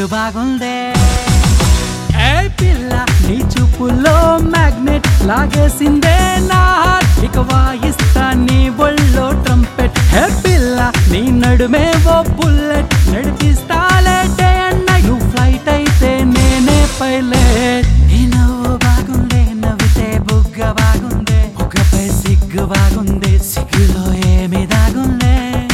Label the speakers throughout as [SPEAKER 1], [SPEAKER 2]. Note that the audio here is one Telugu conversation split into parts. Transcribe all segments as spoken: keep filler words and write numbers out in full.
[SPEAKER 1] మూడు బాగుందే ఏ పిల్ల నీ చూపుల్లో మ్యాగ్నెట్ లాగేసిందే నా హార్ట్ ఇక వాయిస్తా నీ ఒళ్ళో ట్రంపెట్ హే పిల్ల నీ నడుమే ఓ బుల్లెట్ నడిపిస్తాలే డే అండ్ నైట్ నువ్వు ఫ్లైట్ అయితే నేనే పైలట్ నీ నవ్వు బాగుందే నవ్వితే బుగ్గ బాగుందే బుగ్గపై సిగ్గు బాగుందే సిగ్గులో ఏమి దాగుందే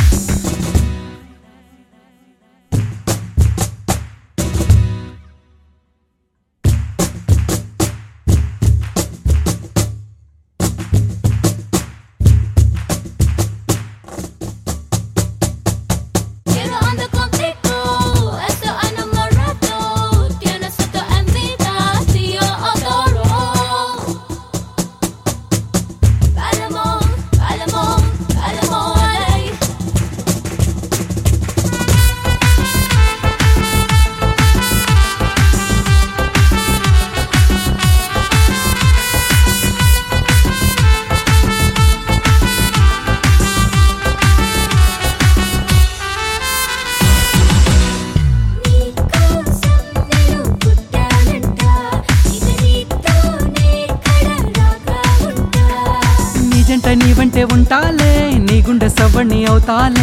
[SPEAKER 1] నీ వెంటే ఉంటాలే నీ గుండె సవ్వణి అవుతాలే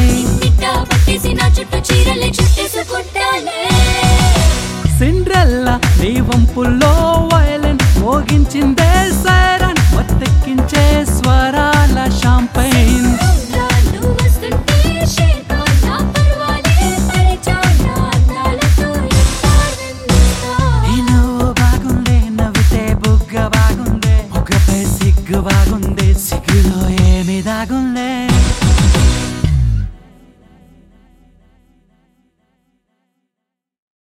[SPEAKER 1] సిండ్రెల్లా నీ వంపుల్లో వయలిన్ మోగించిందే సైరన్ మత్తెక్కించే స్వరాల షాంపైన్ నీ నవ్వు బాగుందే నవ్వితే బుగ్గ బాగుందే బుగ్గపై సిగ్గు బాగుందే సిగ్గులో ఏమి దాగుందే